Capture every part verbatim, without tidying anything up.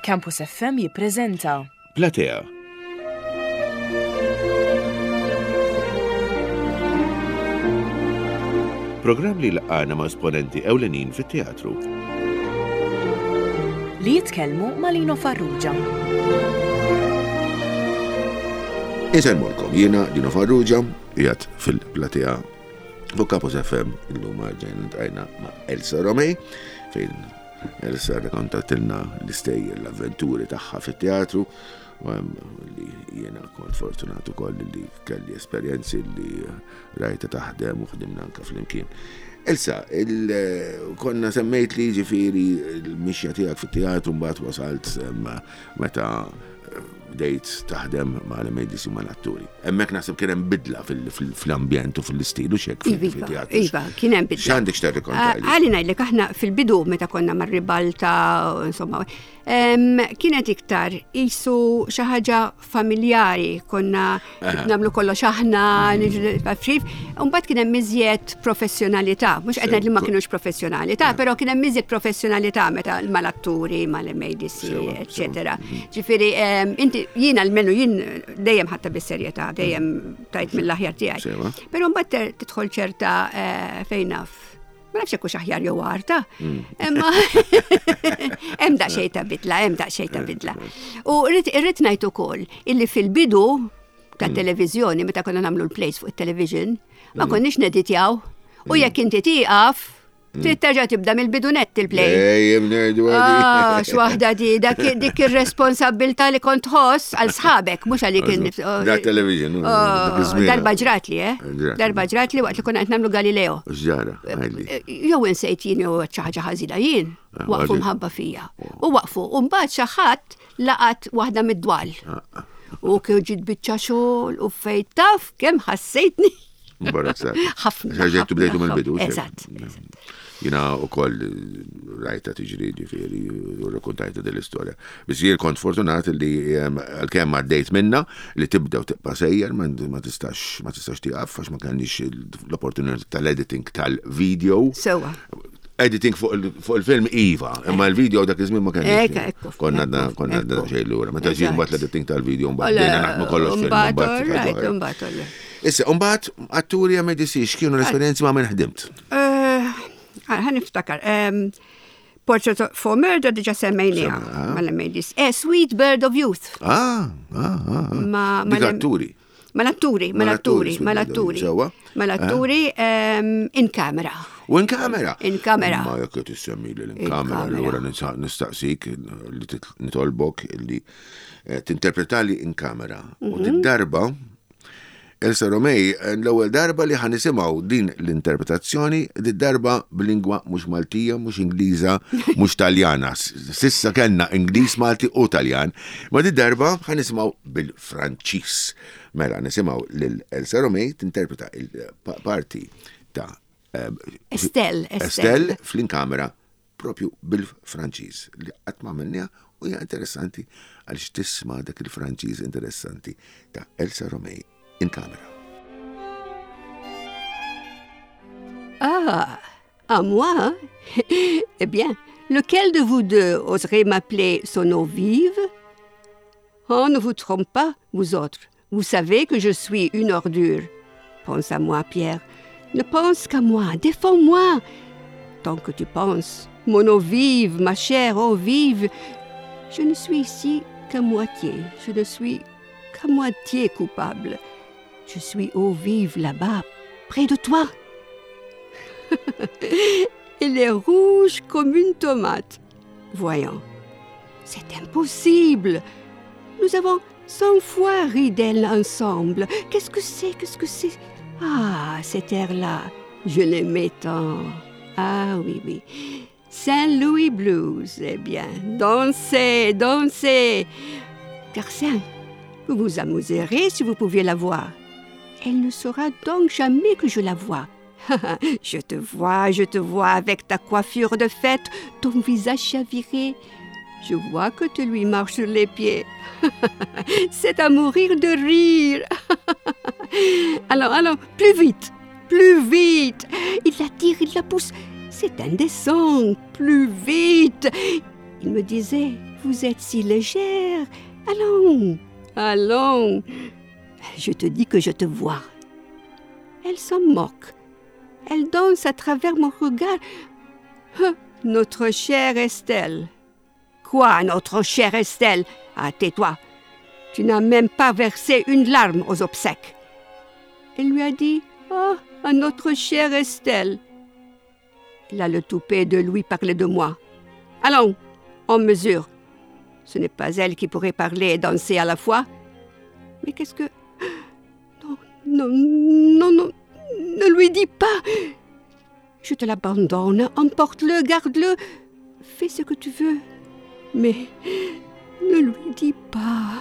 Campus F M jippreżenta Platea. Programm li laqana ma' esponenti ewlenin fit-teatru. li jitkellmu ma' Lino Farrugia. Inselmulkom, jiena Lino Farrugia, qiegħed fil-Platea fuq Campus F M illum ġejna ntajna ma' Elsa Romej, fejn Elsa rrakkontatilna l-istejjer l-avventuri tagħha fit-teatru, u li jiena kont fortunatu koll li kelli esperjenzi li rajta taħdem u ħdimna anke flimkien. Elsa, konna semmejt li ġifieri l-mixja tiegħek fit-teatru mbagħad wasalt meta bdejt taħdem ma' l-M A D C u ma' l-atturi. Hemmhekk naħseb kien hemm bidla fil-ambjent u fil-istilu x'hekk fil-teatru. Iva, kien hemm bidla. X'għandek x'tarrikontalli? Ħalli ngħidlek aħna fil-bidu meta konna mar-ribalta, insomma, kienet iktar qisu xi ħaġa familjari, konna nagħmlu kollox aħna, frif, u mbagħad kien hemm iżjed professjonalità, mhux qed ngħid li ma kinux professjonalità, però kien hemm iżjed professjonalità meta mal-atturi, mal-M A D C, eċetera. Ġifieri inti jiena almenu jien dejjem ħatta bis-serjetà, dejjem tajt mill-aħjar tiegħi. Però mbagħad tidħol ċerta fejn naf. Ma nafx hekk aħjar jew għarta. Imma hemm daqsxejn ta' bidla, hemm daqsxejn ta' bidla. U rrid ngħid ukoll illi fil-bidu tat-televiżjoni meta konna nagħmlu l-plays fuq it-television, ma konniex neditjaw u jekk inti tieqaf trid terġa' tibda mill-bidunet il-play. Ejjem ngħidu Ah, x'waħda di dik ir-responsabbiltà li kont ħoss għal sħabek mhux għalik Da television. darba ġratli, eh? Darba ġratli waqt li konna qed nagħmlu Galileo. X'ġara? Jew insejt jien jew xi ħaġa ħażina jien, waqfu mħabba fija. U waqfu, u mbagħad xi ħadd laqat waħda mid-dwal. U kien ġiet biċċa xogħol u fejn taf kemm ħassejtni. Mbarazzat. Ħafna. Ħaġġejtu bdejtu mill-bidu. Eżatt. Jina u koll rajta tiġri ġifieri u rrakkontajta dell-istorja. Biss jien kont fortunat li għalkemm għaddejt minna li tibda u tibqa' sejjer ma tistax ma tistax tieqaf għax ma kellniex l-opportunità tal-editing tal-video. Sewwa. Editing fuq il-film iva, imma l-video dak iż-żmien ma kellniex. Konna konna xejn lura. Meta ġie mbagħad l-editing tal-video mbagħad bdejna naħdmu kollox film mbagħad. Issa, mbagħad atturi M A D C x'kienu l-esperjenzi ma' min ħdimt? Ħa niftakar. Portrait for Murder diġà semmejniha mal-M A D C. Eh, Sweet Bird of Youth. Ah, ah, ah. Dik atturi. Mal-atturi, mal-atturi, mal-atturi. Mal-atturi in camera. U in camera? In camera. Ma jekk tissemmi li in camera, allura nistaqsik li nitolbok li tinterpretali in camera. U dik-darba Elsa Romej, l-ewwel darba li ħanisimgħu din l-interpretazzjoni, id-darba b'lingwa mhux Maltija, mhux Ingliża, mhux Taljana. Sissa kellna Ingliż, Malti u Taljan, ma d-darba ħanisimgħu bil-Franċiż. Mela nisimgħu lil Elsa Romej tinterpreta il-parti ta' Estelle, Estelle fl-inkamera propju bil-Franċiż li qatt ma għamilniha u hija interessanti għaliex tisma' dak il-Franċiż interessanti ta' Elsa Romej. In camera. Ah, à moi? Eh bien, lequel de vous deux oserait m'appeler son eau vive? Oh, ne vous trompe pas, vous autres. Vous savez que je suis une ordure. Pense à moi, Pierre. Ne pense qu'à moi. Défends-moi. Tant que tu penses, mon eau vive, ma chère eau vive, je ne suis ici qu'à moitié. Je ne suis qu'à moitié coupable. Je suis eau vive là-bas, près de toi. Elle est rouge comme une tomate. Voyons, c'est impossible. Nous avons cent fois ri d'elle ensemble. Qu'est-ce que c'est? Qu'est-ce que c'est? Ah, cet air-là, je l'aimais tant. Ah oui, oui. Saint-Louis Blues, eh bien, dansez, dansez. Garcin, vous vous amuserez si vous pouviez la voir. Elle ne saura donc jamais que je la vois. Je te vois, je te vois avec ta coiffure de fête, ton visage chaviré. Je vois que tu lui marches sur les pieds. C'est à mourir de rire. Alors, alors, plus vite, plus vite. Il la tire, il la pousse. C'est indécent. Plus vite. Il me disait, vous êtes si légère. Allons, allons. Je te dis que je te vois. Elle s'en moque. Elle danse à travers mon regard. Ah, notre chère Estelle. Quoi, notre chère Estelle? Ah, tais-toi. Tu n'as même pas versé une larme aux obsèques. Elle lui a dit, ah, à notre chère Estelle. Là, le toupet de Louis parlait de moi. Allons, on mesure. Ce n'est pas elle qui pourrait parler et danser à la fois. Mais qu'est-ce que... Non, non, non, non, ne lui dis pas. Je te l'abandonne, emporte-le, garde-le, fais ce que tu veux. Mais ne lui dis pas.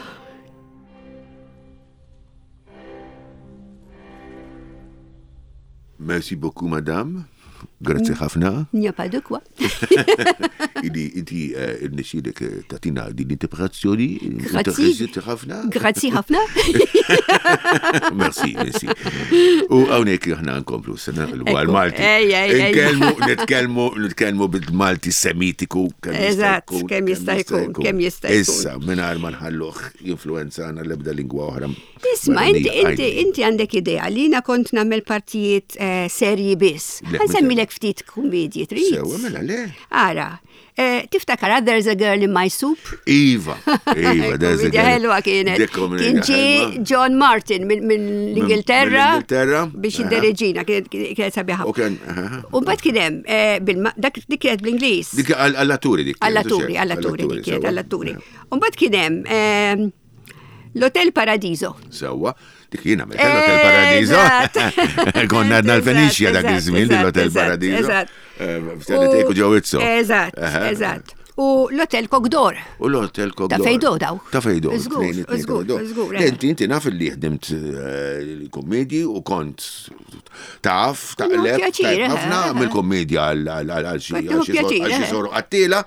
Merci beaucoup, madame. Grazie ħafna. Il n'y a pas de quoi. Idi, inti il-nexidek tatina din l-interpretazzjoni. Grazie. ħafna. Grazie ħafna. Merci, merci. U għawnek ħna nkomplu s-sena l-Malti. Nitkelmu, nitkelmu, nitkelmu bil-Malti semitiku. Eżatt, kem jista' jkun, kem jista' jkun. Issa, minar ma nħalluh influenza għana l-ebda lingwa oħra. Isma, inti, inti, inti għandek idea li na kont namel partijiet serji biss. Għanżemmilek ftit komedji trid. Sewa, mela le. Ara, tiftakara There's a Girl in My Soup? Iva, Iva, there's a girl. Ħelwa kienet. Kien ġi John Martin minn l-Ingilterra biex id-dereġina, kienet sabiħa. U mbagħad kien hemm, dak dik kienet bl-Ingliż. Dik għall-atturi dik. Għall-atturi, għall-atturi dik kienet għall-atturi. U mbagħad kien hemm l-Hotel Paradiso. Sewa, dik jiena meta l-Hotel Paradiso. Konna għadna l-Feniċja dak iż-żmien l-Hotel Paradiso. Eżatt. F'tani tejku ġewizzo. Eżatt, eżatt. U l-Hotel Kogdor. U l-Hotel Kogdor. Ta' fejdo daw. Ta' fejdo. Żgur, żgur, żgur. Inti inti naf li ħdimt komedji u kont taf, taqleb, ħafna mill-komedja għal xi soru qattila.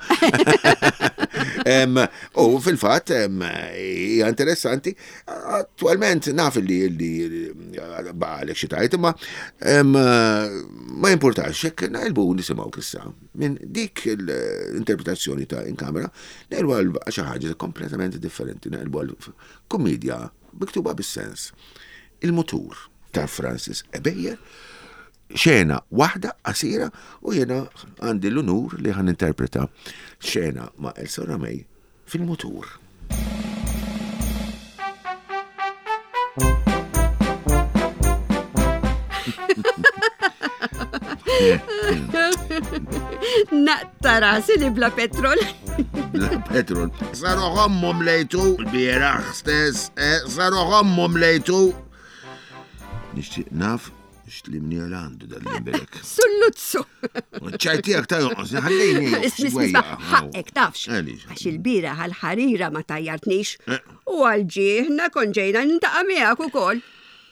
U fil-fatt hija interessanti. Attualment naf li baqalek xi tajt, imma ma importax hekk naqilbu nisimgħu kissa minn dik l-interpretazzjoni ta' in kamera, naqilbu għal xi ħaġa kompletament differenti, naqilbu għal komedja miktuba bis-sens. Il-Mutur ta' Francis Ebeyer, xena waħda qasira u jena għandi l-unur li ħan interpreta xena ma' Elsa Ramej fil-Mutur. Naqta rasi li bla petrol. Bla petrol. Saru ħommum lejtu l-bieraħ stess, saru ħommum lejtu. Nixtieq naf x'tlimni għal għandu dal-limbelek. Sulluzzu. ċajtijak ta' jonqos, ħallejni. Isma, ħaqek tafx. Għax il-bira għal-ħarira ma tajjartnix. U għal-ġieħna konġejna nintaqa' miegħek ukoll.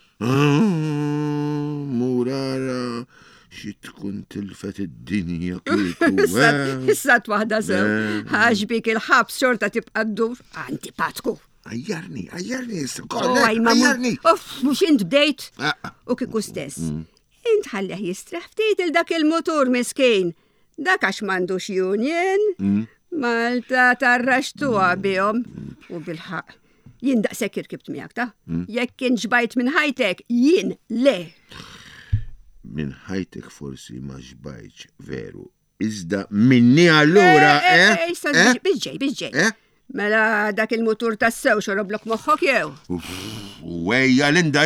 Murara, xi tkun tilfet id-dinja kieku. Issa twahda sew. Ħaġbik il-ħabs xorta tibqa' ddur. Antipatku. Għajjarni, għajjarni, għajjarni. Uff, mux int bdejt. U kiku stess. Int ħallih jistraħ ftit il-dak il-motor miskejn. Dak għax m'għandux union. Malta tarraxtuha bihom. U bil-ħaq. Jien daqshekk irkibt miegħek ta'. Jekk kien ġbajt minn ħajtek, jien le. Minn ħajtek forsi ma ġbajtx veru. Iżda minni allura, eh? Eh, biġġej, biġġej. Mela dak il-mutur tas-sew xoroblok moħħok jew. Wejja Linda.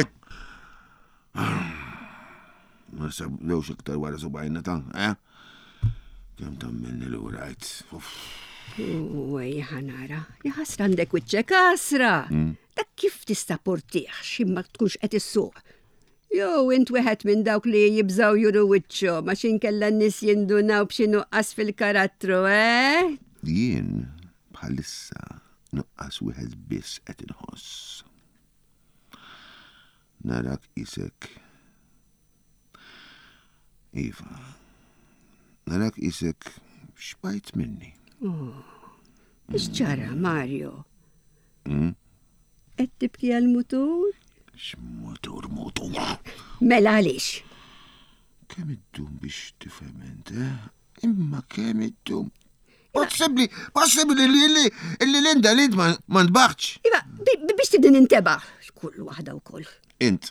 Ma sablewx iktar wara subajna ta', eh? Kemm tammilni l-urajt. Wejja ħanara, jaħasra għandek wiċċek asra. Dak kif tista' portih x'imma tkunx qed issuq. Jew int wieħed minn dawk li jibżaw juru wiċċhom għax inkella n-nies jindunaw b'xi nuqqas fil-karattru, eh? Jien bħalissa nuqqas wieħed biss qed inħoss. Narak isek. Iva. Narak isek xbajt minni. X'ġara, Mario? Qed tibki għall-mutur? X'mutur mutur? Mela għaliex? Kemm iddum biex tifhem int, eh? Imma kemm iddum. Possibli, possibli li li li Linda li ma nbaħċ. Iva, biex tibdin inteba. Kull waħda u koll. Int.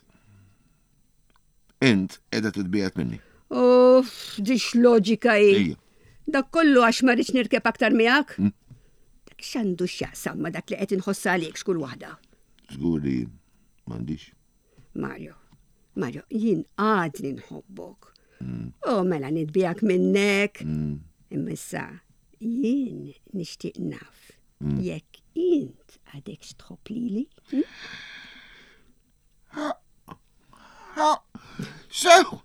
Int, edha titbijat minni. Uff, dix loġika i. Dak kollu għax marriċ nirkeb aktar miegħek? Dak xandu x'jaqsam ma dak li qed inħossa għalik xkull waħda. Żguri m'għandix. Mario, Mario, jien għadni nħobbok. U mela nitbijak minnek. Imissa, jien nixtieq naf. Jekk int għadek x'tħobb lili? Sew!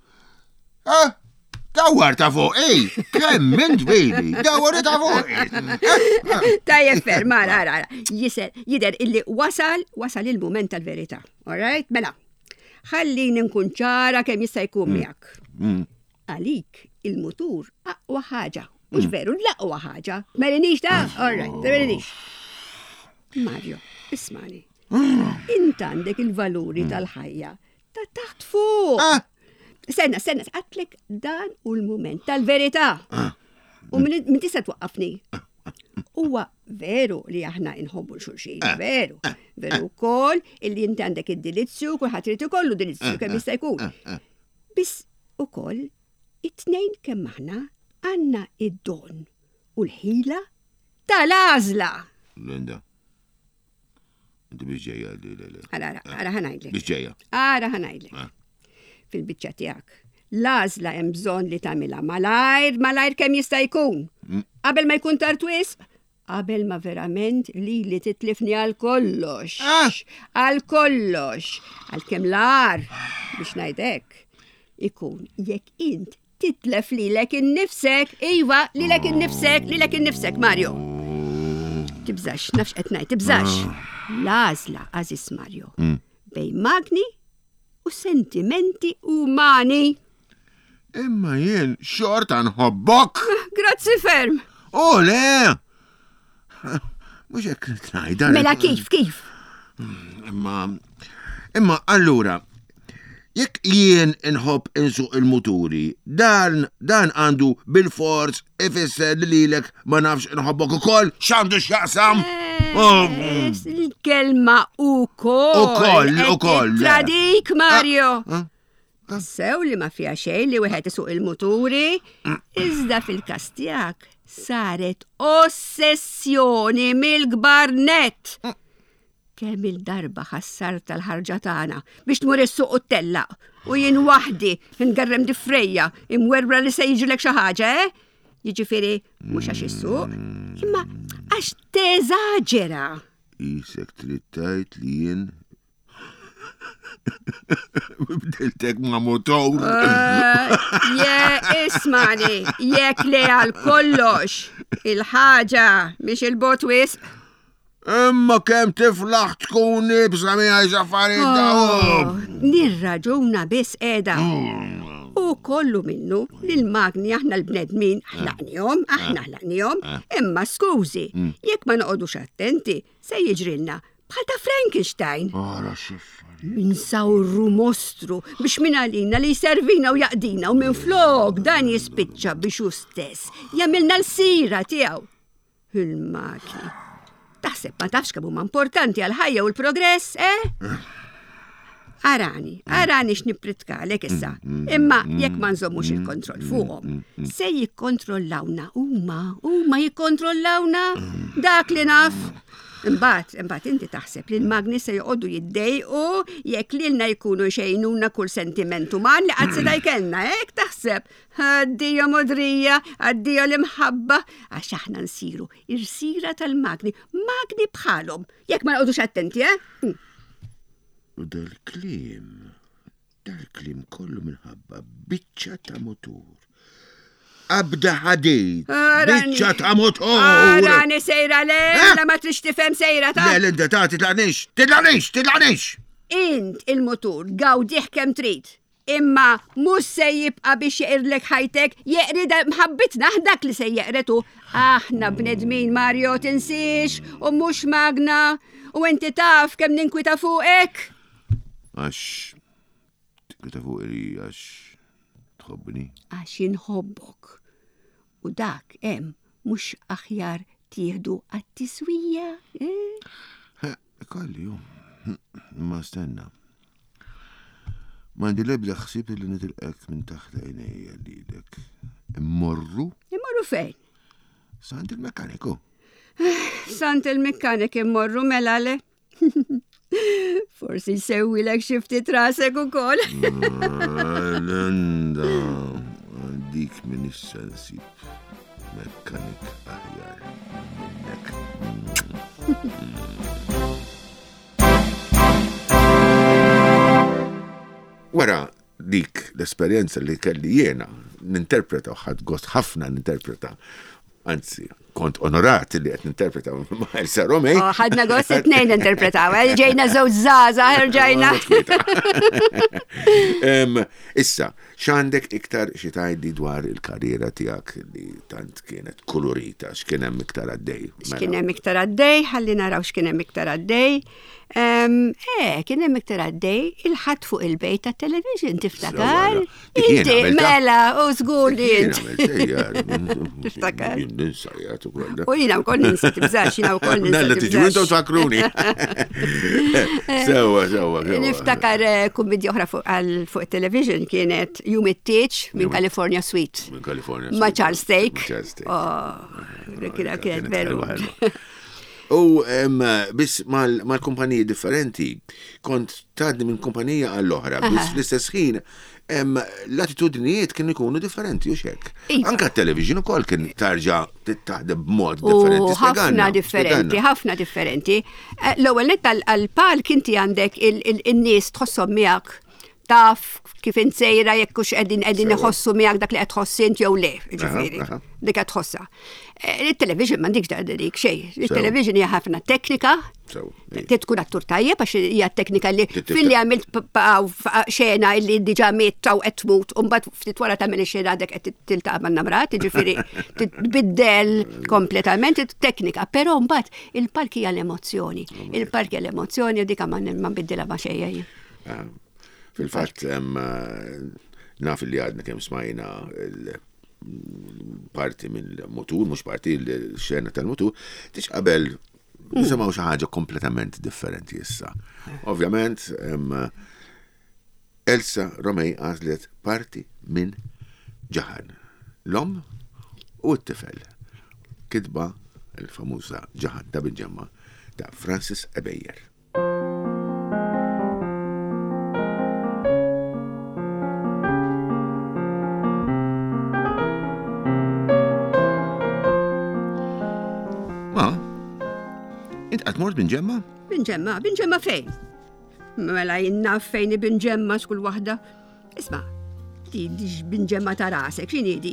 Dawar ta' fuq, ej! Kemm mint baby! Dawar ta' fuq! Tajjeb fer, mara, ara, jiser, jider illi wasal, wasal il-moment tal-verità. All right? Mela, ħallini nkun ċara kemm jista' jkun miegħek. Għalik il-mutur aqwa ħaġa. Mhux veru l-aqwa ħaġa. Merinix ta'? All right, merinix. Mario, ismani. Int għandek il-valuri tal-ħajja ta' taħt fuq. Senna, senna, għatlek dan u l-moment tal-verità. U minn tista' twaqqafni. Huwa veru li aħna inħobbu l-xulxin, veru. Veru wkoll illi inti għandek id-dilizzju, kulħadd irid ikollu dilizzju kemm jista' jkun. Biss ukoll it-tnejn kemm aħna għandna id-don u l-ħila tal-għażla. Linda. Inti biex ġejja li li. Ara, ara ħanajdlek. Biex ġejja. Ara ħanajdlek. Fil-biċċa tiegħek. L-għażla hemm bżonn li tagħmilha malajr, malajr kemm jista' jkun. Qabel ma jkun tard wisq, qabel ma verament li li titlifni għal kollox. Għal kollox. Għal kemm lar biex ngħidlek. Ikun jekk int titlef lilek innifsek, iva, lilek innifsek, lilek innifsek, Mario. Tibżax, nafx qed ngħid, tibżax. L-għażla, Aziz Mario, bej magni u sentimenti umani. Imma jien xorta nħobbok. Grazzi ferm. Oh, le! Mhux hekk ngħidha. Mela kif, kif? Imma, imma allura, jekk jien inħobb insuq il-muturi, dan dan għandu bil-forz ifisser li lilek ma nafx inħobbok ukoll x'għandu x'jaqsam. Il-kelma ukoll. Ukoll, ukoll. Tradik, Mario. Sew li ma fija xejn li wieħed isuq il-muturi, iżda fil-każ tiegħek saret ossessjoni mill-gbarnet. Kemm il-darba ħassar tal-ħarġa tagħna biex tmur is-suq u tellaq u jien waħdi ngarrem diffrejja imwerra li se jiġilek xi ħaġa, eh? Jiġifieri mhux għax is-suq, imma għax teżaġera. Isek trid tgħid li jien bdiltek ma' motor. Je, ismani, jekk li għal kollox il-ħaġa biex il-bot wisq. Imma kemm tiflaħ tkun nibsa miegħi ġaffarijiet dawn. Nirraġuna biss qiegħda. U kollu minnu li l-magni aħna l-bnedmin ħlaqnihom, aħna ħlaqnihom, imma skużi, jekk ma noqogħdux attenti se jiġrilna bħal ta' Frankenstein. Minsawru mostru biex min għalina li jservina u jaqdina u minn flok dan jispiċċa biex hu stess jagħmilna l-sira tiegħu. Il-magni. Taħseb ma tafx kemm huma importanti għal-ħajja u l-progress, eh? Arani, arani x'nippritkalek issa. Imma jekk ma nżommux il-kontroll fuqhom, se jikkontrollawna huma, huma jikkontrollawna dak li naf. Imbagħad, imbagħad inti taħseb li l-magni se joqogħdu jiddejqu jekk lilna jkunu xejnuna kull sentiment uman li qatt se jkellna, hekk taħseb. Għaddija modrija, għaddija l-imħabba, għax aħna nsiru irsira tal-magni, magni bħalhom, jekk ma noqogħdux attenti, eh? U dal-klim, dal-klim kollu minħabba biċċa ta' motur. Abda ħadid, biċċa ta' motor. Arani sejra le, la ma trix tifhem sejra ta' Le, l-inda ta' titlaqnix, titlaqnix, titlaqnix. Int il-motur gawdiħ kemm trid. Imma mhux se jibqa' biex jeqirlek ħajtek, jeqrida mħabbitna dak li se jeqretu. Aħna bnedmin Mario tinsix u mhux magna u inti taf kemm ninkwita fuqek. Għax tinkwita fuqi għax tħobbni. Għax inħobbok. U dak hemm mhux aħjar tieħdu għat-tiswija? Kolli, ma stenna. Mandi lebda ħsib li nitilqek minn taħt għajnejja lilek. Immorru? Immorru fejn? Sant il-mekkaniku. Sant il-mekkanik immorru mela le. Forsi sewi lek xifti trasek u kol. Linda, dik minn issensib. Mekkanik aħjar minnek. Wara dik l-esperienza li kelli jiena ninterpreta u ħadd gost ħafna ninterpreta. Anzi, kont onorat li qed ninterpreta ma' Elsa Romej. Oh, ħadna gost it-tnejn ninterpretaw, ġejna żewġ żgħażagħ ġejna. Issa, x'għandek iktar xi tgħidli dwar il-karriera tiegħek li tant kienet kolorita, x'kien hemm iktar għaddej? X'kien hemm iktar għaddej, ħalli naraw x'kien hemm iktar għaddej. Eh, kien hemm iktar għaddej il-ħadd fuq il-bejt tat-television tiftakar? Inti mela, u żgur li int. Tiftakar. Ninsajjat ukoll. U jiena wkoll ninsa tibżax, jiena wkoll ninsa. Nalla tiġu intom tfakruni. Sewwa, sewwa. Niftakar kummedja oħra fuq it-television kienet Jum it-Tieġ minn California Suite. Minn California Ma' Charles Stake. Oh, kienet veru. U biss mal-kumpaniji differenti, kont tgħaddi minn kumpanija għall-oħra, biss fl-istess ħin l-attitudnijiet kienu jkunu differenti u xek. Anka t-television ukoll kien tarġa' taħdem b'mod differenti. Ħafna differenti, ħafna differenti. L-ewwel nett għall-pal kinti għandek in-nies tħossom miegħek taf kif insejra jekk hux qegħdin qegħdin iħossu miegħek dak li qed tħossi int jew le, ġifieri. Dik qed tħossha. Il-television m'għandikx dik xejn. Il-television hija ħafna teknika. Trid tkun attur tajjeb għax hija teknika li filli għamilt xena li diġà miet u qed tmut u mbagħad ftit wara tagħmel ix-xena għadek qed tiltaqa' man-namrat, ġifieri titbiddel kompletament teknika, però mbagħad il-park hija l-emozzjoni. Il-park hija l-emozzjoni u dik ma nbiddilha ma' xejn. Fil-fatt naf li għadna kemm smajna parti mill-mutur, mhux parti l-xena tal-mutur, tixqabel nisimgħu xi ħaġa kompletament differenti issa. Ovvjament Elsa Romej għażlet parti minn Ġaħan. L-om u t-tifel. Kitba l-famuża Ġaħan ta' Binġemma ta' Francis Ebejjer. Għatmort Binġemma? Binġemma, Binġemma fejn? Mela jinnaf fejn Binġemma xkull wahda. Isma, di diġ Binġemma ta' rasek, xini di?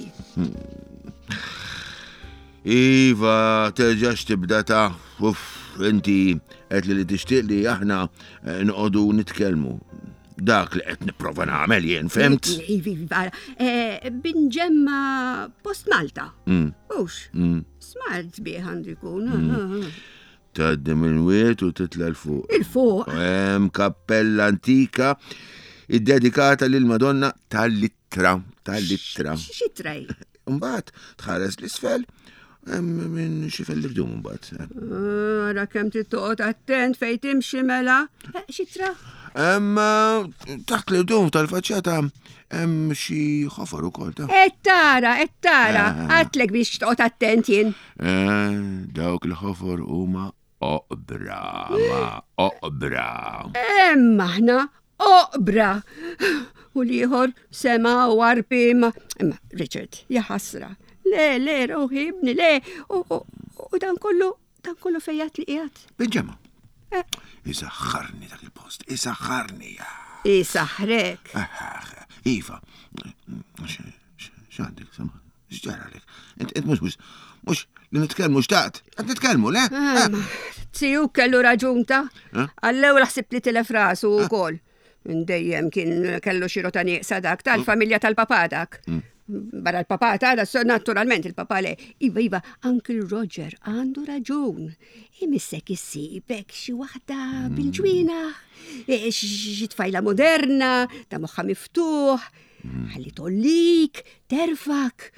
Iva, terġax tibda ta' uff, inti għet li li tixtiq li aħna nqodu nitkelmu. Dak li qed nipprova nagħmel jien, fimt? Iva, Binġemma post Malta. Ux, smart bieħ għandu jkun. Tgħaddi il-wiet u titla l-fuq. Il-fuq? Hemm kappella antika iddedikata lil Madonna tal-Littra, tal-Littra. X'itrej? Mbagħad tħares l-isfel minn xi fell-irdum mbagħad. Ara kemm trid toqgħod attent fejn timxi mela. X'itra? Hemm taħt l-irdum tal-faċċata hemm xi ħofar ukoll ta'. Et tara, et tara, għatlek biex toqgħod attent jien. Dawk il-ħofar huma oqbra, ma oqbra. Hemm aħna oqbra. U liħor sema u arpi ma. Imma Richard, jaħasra. Le, le, roħi ibni, le. U dan kollu, dan kollu fejjat li qiegħed. Binġemma. Isaħħarni dak il-post, isaħħarni. Isaħħrek. Iva, x'għandek, sema, x'ġaralek? Int mhux mhux mhux li nitkellmu xtaqt, qed nitkellmu, le? Tsiju kellu raġunta. Għall-ewwel ħsibt li tilef rasu wkoll. Dejjem kien kellu xi rota nieqsa dak tal-familja tal-papadak. Barra l-papa ta' naturalment il-papa le. Iva, iva, Uncle Roger għandu raġun. Imissek issibek xi waħda bil-ġwina, xi tfajla moderna, ta' moħħa miftuħ, ħalli tollik, terfak.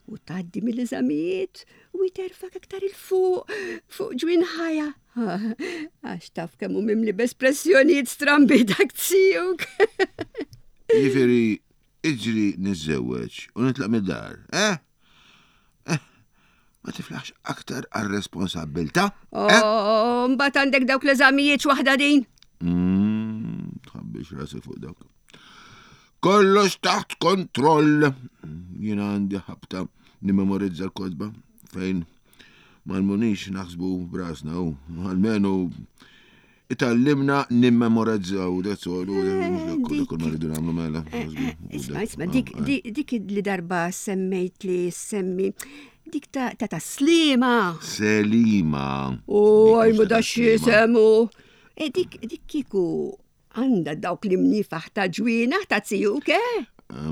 u tgħaddi mill-eżamijiet u jterfak aktar il-fuq, fuq ġwien ħajja. Għax taf kemm hu mimli b'espressjonijiet strambi dak tiegħek. Jifieri iġri niżżewweġ u nitlaq mid-dar, eh? Eh? Ma tiflaħx aktar għar-responsabbilta? Oh, mbagħad għandek dawk l-eżamijiet waħda din. Mmm, tħabbix rasek fuq dawk. Kollox taħt kontroll. Jiena għandi ħabta nimmemorizza l-kodba fejn mal-munix naħsbu brasna u għalmenu itallimna nimmemorizzaw that's all. Kull ma rridu nagħmlu mela. Isma' isma' dik dik li darba semmejt li semmi dik ta' ta' Slima. Selima. Oh, mu dax jisemmu. E dik dik kiku għanda dawk li mnifaħ ta' ġwina ta' tijuk, eh?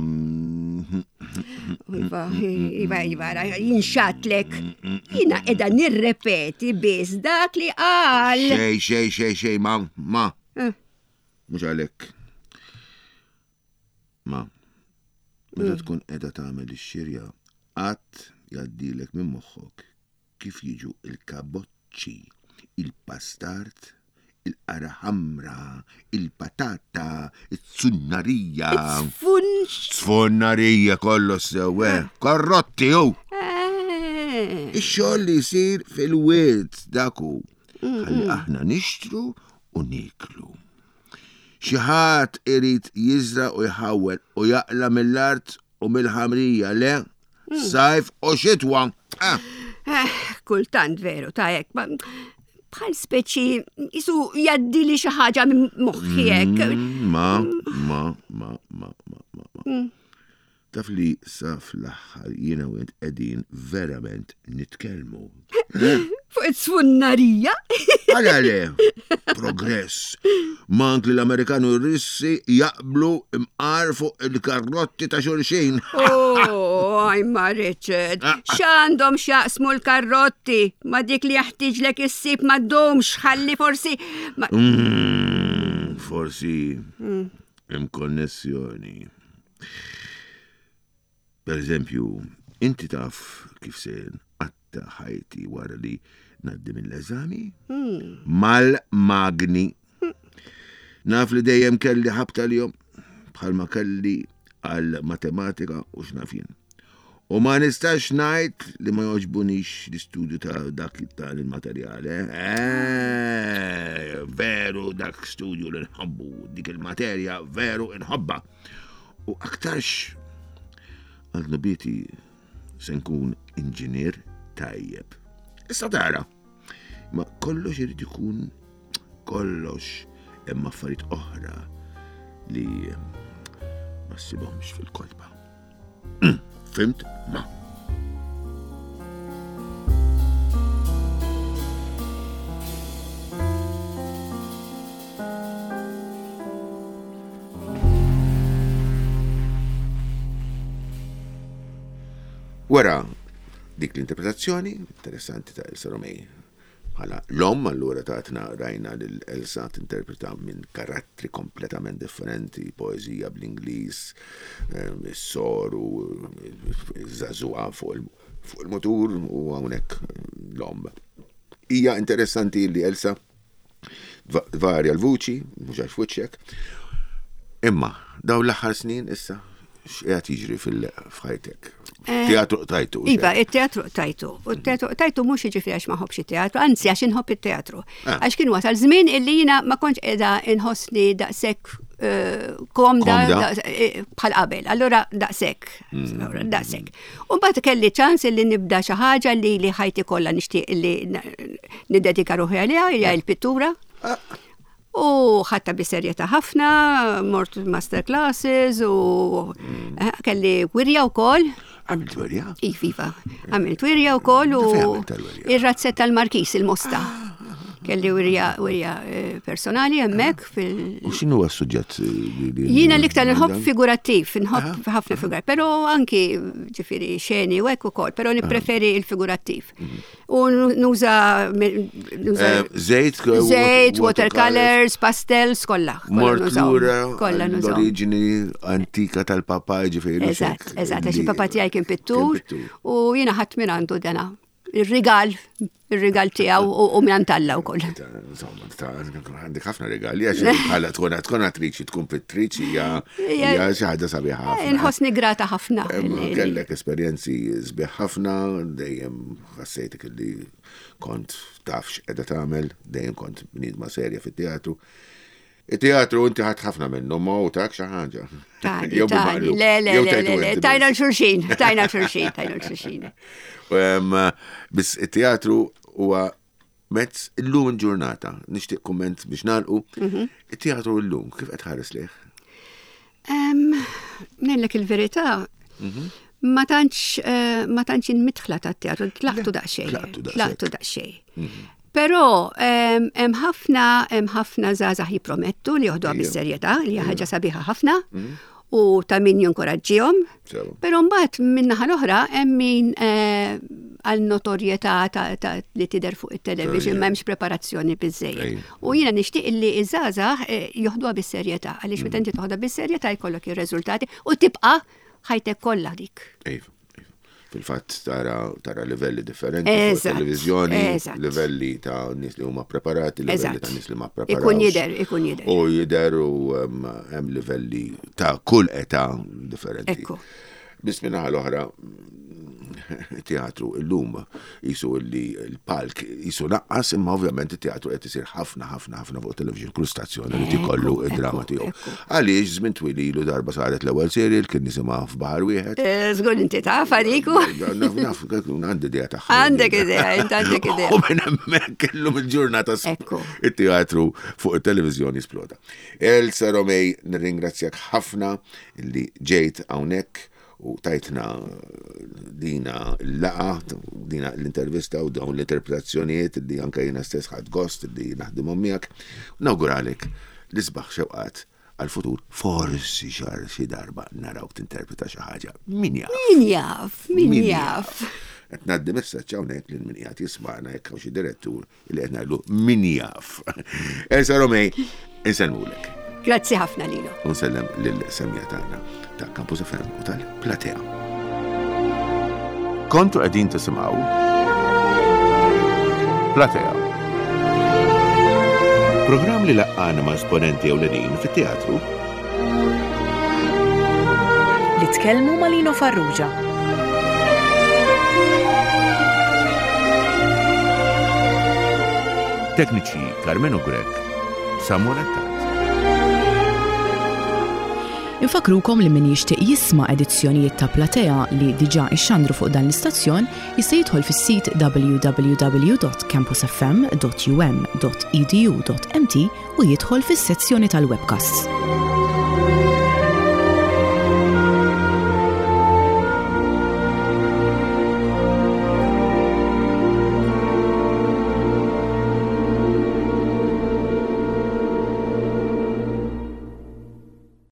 Iva, iva, iva, jinxatlek. Jina edha nirrepeti biz dak li għal. Xej, xej, xej, xej, ma, ma. Mux għalek. Ma, meta tkun edha tagħmel ix-xirja, qatt jaddilek minn moħħok kif jiġu il-kaboċċi, il-pastart, il-qara ħamra, il-patata, il-tsunnarija. Tsunnarija kollox sewe, karrotti hu. Ix-xogħol li jsir fil-wied daku. Ħalli aħna nixtru u niklu. Xi ħadd irid jiżra u jħawwel u jaqla mill-art u mill-ħamrija le, sajf u xitwa. Kultant veru ta' hekk. Bħal speċi jisu jaddi li xi ħaġa minn moħħi hekk. Ma, ma, ma, ma, ma, ma. Taf li sa fl-aħħar jiena u int qegħdin verament nitkellmu. Fuq it-sfunnarija? Għala le, progress. Mank li l-Amerikanu r-Russi jaqblu imqar fuq il-karrotti ta' xulxin. Oh, ajma Richard, x'għandhom x'jaqsmu l-karrotti? Ma dik li jaħtiġlek issib ma ddomx ħalli forsi. Forsi hemm konnessjoni. Per eżempju, inti taf kif se nqatta ħajti wara li ngħaddi mill-eżami? Mal-magni. Naf li dejjem kelli ħabta l-jom bħalma kelli għal matematika u x'nafien. U ma nistax ngħid li ma jogħġbunix l-istudju ta' dak tal-materjal. Veru dak studju li nħobbu, dik il-materja veru nħobba. U aktarx għal-nobiti se nkun inġinier tajjeb. Issa tara, ma kollox irid ikun kollox hemm affarijiet oħra li ma ssibhomx fil-kodba. Fimt? Ma. Wara dik l-interpretazzjoni interessanti ta' Elsa Romei bħala l-omm allura tatna rajna l-Elsa tinterpreta minn karattri kompletament differenti, poezija bl-Ingliż, is-soru, iż-żagħżugħa fuq il-motur u hawnhekk l-omm. Hija interessanti li Elsa varja l-vuċi, mhux għax fuċċek. Imma dawn l-aħħar snin issa x'qiegħed jiġri fil-ħajtek? Teatru tajtu. Iva, il-teatru tajtu. U il-teatru tajtu mux jiġifieri għax ma ħobbx il-teatru, anzi għax inħobb il-teatru. Għax kien wasal żmien illi jiena ma kontx qiegħda inħossni daqshekk komda bħal qabel. Allura daqshekk. Daqshekk. U mbagħad kelli ċans illi nibda xi ħaġa li li ħajti kollha nixtieq illi niddedika ruħi għaliha hija l-pittura. U ħatta biserjeta ħafna, mort master classes u kelli wirja wkoll. Għamilt wirja? Iva, għamilt wirja wkoll u ir-razzetta tal-Markis il-Mosta. kelli wirja wirja personali hemmhekk fil. U x'inhu s-suġġett? Jiena l-iktar nħobb figurattiv, nħobb ħafna figurat, però anki ġifieri xeni u hekk ukoll, però nippreferi l-figurattiv. U nuża Żejt, żejt, watercolors, pastels, kollha. Mort lura l-oriġini antika tal-papa ġifieri. Eżatt, eżatt, għax il-papa tiegħi kien pittur u jiena ħadd minn għandu dana. Ir-rigal, ir-rigal tiegħu u minn Antalla wkoll. Insomma, għandek ħafna rigali għax bħala tkun tkun attriċi tkun pittriċi hija xi ħaġa sabiħa ħafna. Inħossni grata ħafna. Kellek esperjenzi sbieħ ħafna, dejjem ħassejtek li kont tafx qiegħda tagħmel, dejjem kont bniedma serja fit-teatru. Il-teatru inti ħadd ħafna minnu, ma utak xi ħaġa. Tani, tani, le, le, le, le, tajna l-xurxin, tajna l-xurxin, tajna l-xurxin. Biss il-teatru huwa mezz illum il-ġurnata, nixtieq kumment biex nagħlqu. Il-teatru illum, kif qed ħares lih? Ngħidlek il-verità, ma tantx ma tantx inmidħla tat-teatru, tlaqtu daqsxejn. Tlaqtu daqsxejn. Però hemm ħafna hemm ħafna żgħażagħ jippromettu li joħduha bis-serjetà, li hija ħaġa sabiħa ħafna u ta' min jinkoraġġihom. Però mbagħad min-naħa l-oħra hemm min għal notorjetà li tidher fuq it-television m'hemmx preparazzjoni biżżejjed. U jiena nixtieq li ż-żgħażagħ joħduha bis-serjetà għaliex meta inti toħodha bis-serjetà jkollok ir-riżultati u tibqa' ħajtek kollha dik. Fil-fatt tara tara livelli differenti fuq televizjoni, livelli ta' nies li huma preparati, livelli ta' nies li ma preparati. Ikun jidher, ikun jidher. U jidher u hemm livelli ta' kull età differenti. Ekku. Bismina l-oħra, teatru illum jisu li l-palk jisu naqqas, imma ovvjament il-teatru qed isir ħafna ħafna ħafna fuq television kull stazzjoni li tikollu id-drama tiegħu. Għaliex żmien twil ilu darba saret l-ewwel serje kien nisimha f'baħar wieħed. Żgur inti taf għaliku. Naf għandi idea tagħha. Għandek idea, inti għandek idea. U minn hemmhekk illum il-ġurnata it-teatru fuq it-televiżjoni sploda. Elsa Romej, nirringrazzjak ħafna illi ġejt hawnhekk u tajtna dina l-laqa, dina l-intervista u dawn l-interpretazzjonijiet li anka jina stess ħad gost li naħdimhom miegħek. Nawguralek li sbaħ xewqat għal-futur forsi xar xi darba narawk tinterpreta xi ħaġa. Min jaf? Min jaf, min jaf. Qed ngħaddi messaġġ hawnhekk lil min qiegħed jisma'na jekk hawn xi direttur li qed ngħidlu min jaf. Elsa Romej, insellmulek. Grazzi ħafna lilu. Unsellem lill-semja tagħna ta' Campus F M u tal-Platea. Kontu qegħdin tisimgħu Platea. Programm li laqqana ma' esponenti ewlenin fit-teatru li tkellmu ma' Lino Farrugia. Tekniċi Carmen Ogrek, Samuel Attat. Infakrukom li min jixtieq jisma' edizzjonijiet ta' Platea li diġà ixxandru fuq dan l-istazzjon jista' jidħol fis-sit w w w dot campus f m dot u m dot e d u dot m t u jidħol fis-sezzjoni tal-webcasts.